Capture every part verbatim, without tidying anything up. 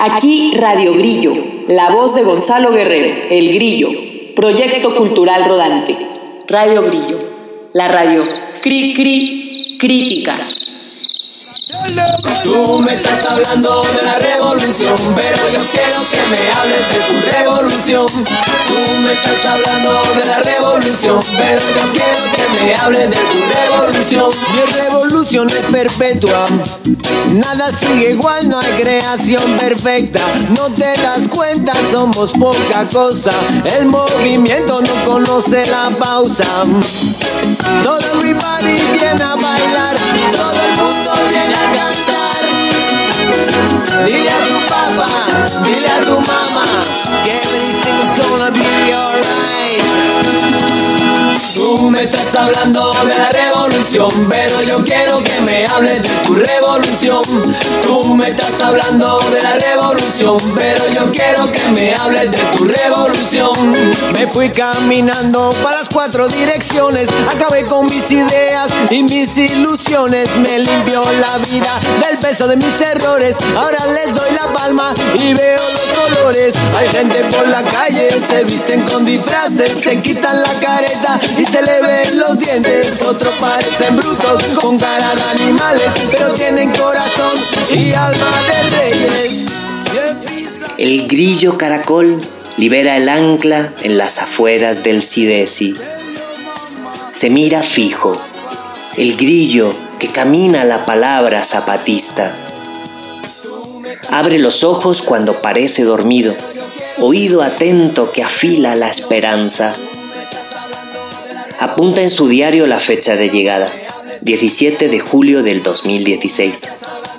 Aquí Radio Grillo, la voz de Gonzalo Guerrero, El Grillo, Proyecto Cultural Rodante. Radio Grillo, la radio cri cri crítica. Tú me estás hablando de la revolución, pero yo quiero que me hables de tu revolución. Tú me estás hablando de la revolución, pero yo quiero que me hables de tu revolución. Mi revolución es perpetua, nada sigue igual, no hay creación perfecta. No te das cuenta, somos poca cosa. El movimiento no conoce la pausa. Todo everybody viene a bailar, todo el mundo viene a cantar. Dile a tu papá, dile a tu mamá que everything's gonna be alright. Tú me estás hablando de la revolución, pero yo quiero que me hables de tu revolución. Tú me estás hablando de la revolución, pero yo quiero que me hables de tu revolución. Me fui caminando para las cuatro direcciones, acabé con mis ideas y mis ilusiones. Me limpió la vida del peso de mis errores, ahora les doy la palma y veo los colores. Hay gente por la calle, se visten con disfraces, se quitan la careta y se le ven los dientes. Otros parecen brutos con cara de animales, pero tienen corazón y alma de reyes. El grillo caracol libera el ancla en las afueras del Sidesi. Se mira fijo, el grillo que camina la palabra zapatista. Abre los ojos cuando parece dormido, oído atento que afila la esperanza. Apunta en su diario la fecha de llegada, diecisiete de julio del dos mil dieciséis.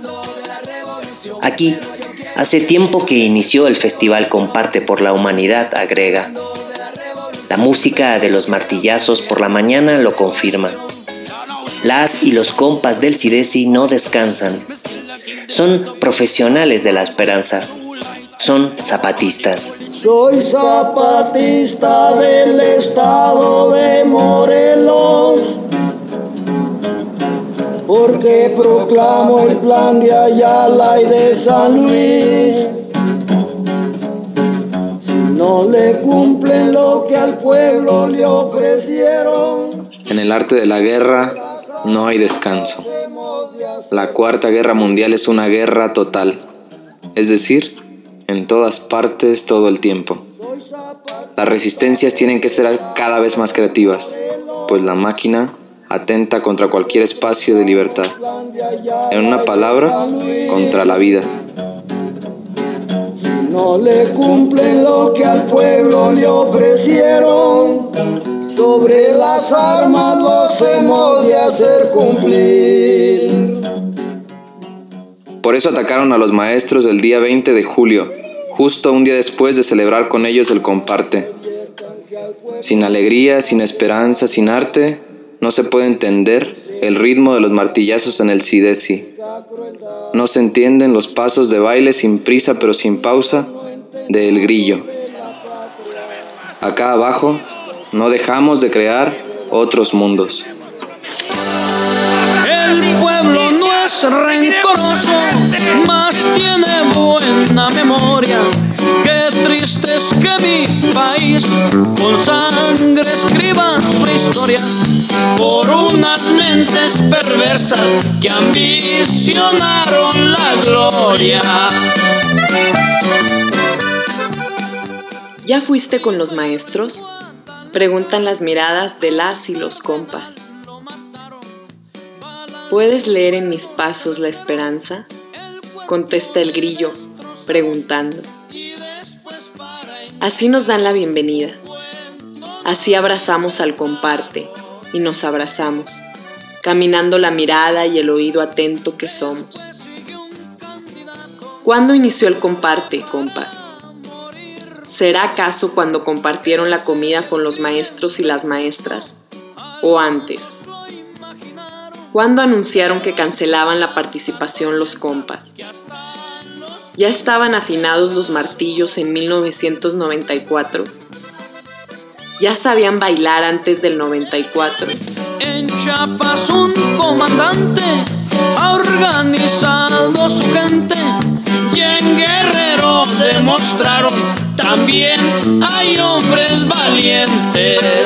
Aquí, hace tiempo que inició el festival Comparte por la Humanidad, agrega. La música de los martillazos por la mañana lo confirma. Las y los compas del Sidesi no descansan. Son profesionales de la esperanza. Son zapatistas. Soy zapatista del estado de Morelos, porque proclamo el plan de Ayala y de San Luis. Si no le cumplen lo que al pueblo le ofrecieron. En el arte de la guerra no hay descanso. La Cuarta Guerra Mundial es una guerra total, es decir, en todas partes, todo el tiempo. Las resistencias tienen que ser cada vez más creativas, pues la máquina atenta contra cualquier espacio de libertad. En una palabra, contra la vida. Si no le cumplen lo que al pueblo le ofrecieron, sobre las armas los hemos de hacer cumplir. Por eso atacaron a los maestros el día veinte de julio, justo un día después de celebrar con ellos el Comparte. Sin alegría, sin esperanza, sin arte, no se puede entender el ritmo de los martillazos en el Sidesi. No se entienden los pasos de baile sin prisa pero sin pausa de El Grillo. Acá abajo no dejamos de crear otros mundos. El pueblo no es rencoroso, más tiene buena memoria. Qué triste es que mi país con sangre escriba su historia por unas mentes perversas que ambicionaron la gloria. ¿Ya fuiste con los maestros? Preguntan las miradas de las y los compas. ¿Puedes leer en mis pasos la esperanza? Contesta el grillo, preguntando. Así nos dan la bienvenida. Así abrazamos al comparte y nos abrazamos, caminando la mirada y el oído atento que somos. ¿Cuándo inició el comparte, compas? ¿Será acaso cuando compartieron la comida con los maestros y las maestras? ¿O antes? ¿Cuándo anunciaron que cancelaban la participación los compas? ¿Ya estaban afinados los martillos en mil novecientos noventa y cuatro? ¿Ya sabían bailar antes del noventa y cuatro? En Chiapas un comandante ha organizado su gente y en Guerrero demostraron, también hay hombres valientes.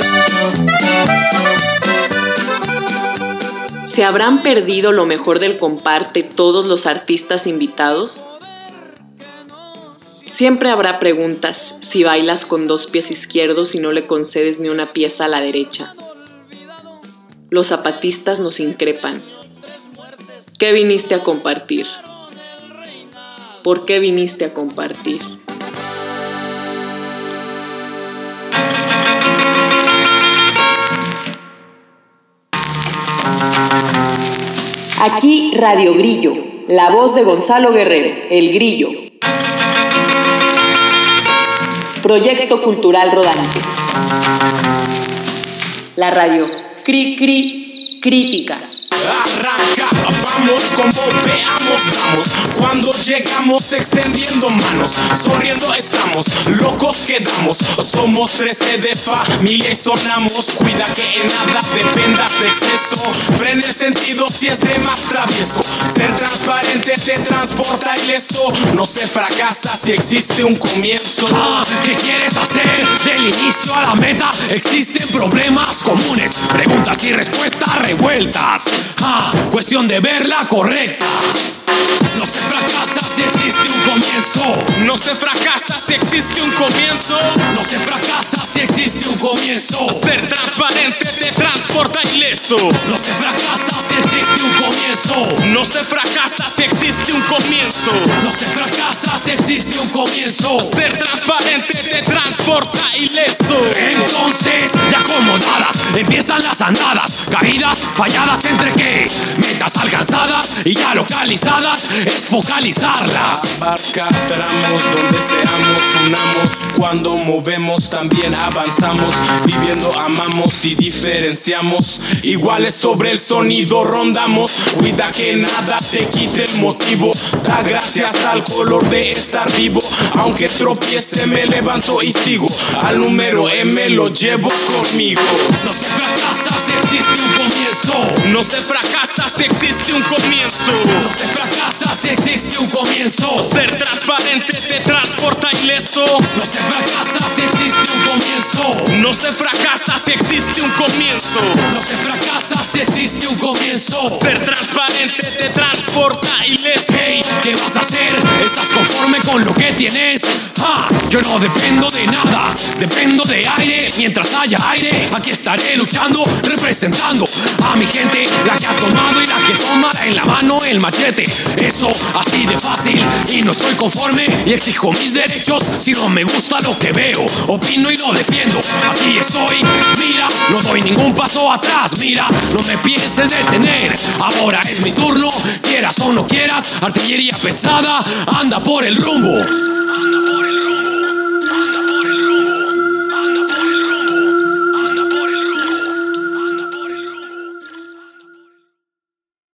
¿Se habrán perdido lo mejor del comparte todos los artistas invitados? Siempre habrá preguntas si bailas con dos pies izquierdos y no le concedes ni una pieza a la derecha. Los zapatistas nos increpan. ¿Qué viniste a compartir? ¿Por qué viniste a compartir? Aquí Radio Grillo, la voz de Gonzalo Guerrero, El Grillo. Proyecto Cultural Rodante. La radio Cri Cri Crítica. Arranca, vamos como veamos, vamos. Cuando llegamos extendiendo manos, sonriendo estamos, locos quedamos. Somos trece de familia y sonamos. Cuida que en nada dependas de exceso. Frena el sentido si es de más travieso. Ser transparente te transporta ileso. No se fracasa si existe un comienzo. Ah, ¿qué quieres hacer? Del inicio a la meta existen problemas comunes, preguntas y respuestas revueltas. Ah, cuestión de verla correcta. No se fracasa si existe un comienzo. No se fracasa si existe un comienzo. No se fracasa si existe un comienzo. Ser transparente te transporta ileso. No se fracasa si existe un comienzo. No se fracasa si existe un comienzo. No se fracasa si existe un comienzo. Ser transparente te transporta ileso. Entonces, ya acomodadas, empiezan las andadas. Caídas, falladas, ¿entre qué? Metas alcanzadas y ya localizadas, es focalizarlas. Abarca tramos donde seamos, unamos. Cuando movemos también avanzamos. Viviendo amamos y diferenciamos. Iguales sobre el sonido rondamos. Cuida que nada te quite el motivo. Da gracias al color de estar vivo. Aunque tropiece me levanto y sigo. Al número M lo llevo conmigo. No se fracasa si existe un comienzo. No se fracasa si existe un comienzo. No se fracasa si existe un comienzo. Ser transparente te transporta ileso. No se fracasa si existe un comienzo. No se fracasa si existe un comienzo. No se fracasa si existe un comienzo. Ser transparente te transporta ileso. Hey, ¿qué vas a hacer? ¿Estás conforme con lo que tienes? Ah, yo no dependo de nada, dependo de aire. Mientras haya aire, aquí estaré luchando, representando a mi gente, la que ha tomado y la que toma en la mano el machete. Eso así de fácil y no estoy conforme y exijo mis derechos. Si no me gusta lo que veo, opino y lo defiendo. Aquí estoy, mira, no doy ningún paso atrás. Mira, no me pienses detener, ahora es mi turno. Quieras o no quieras, artillería pesada anda por el rumbo.